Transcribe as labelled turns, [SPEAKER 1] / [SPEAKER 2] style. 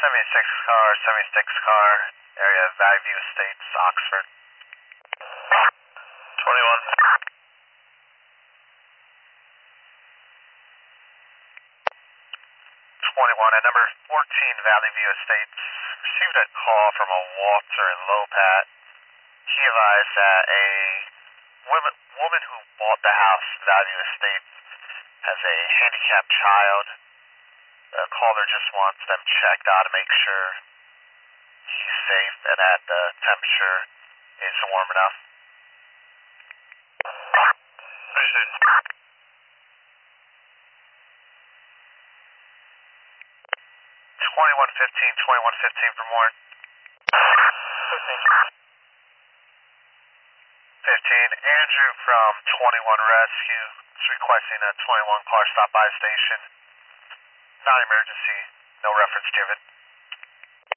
[SPEAKER 1] 76 car, area Valley View Estates, Oxford. 21. 21 at number 14 Valley View Estates. Received a call from a Walter in Lopat. He advised that a woman who bought the house, Valley View Estates, has a handicapped child. The caller just wants them checked out to make sure he's safe and that the temperature is warm enough. Understood. 2115 for more. 15. Andrew from 21 Rescue is requesting a 21 car stop by station. Non-emergency, no reference given.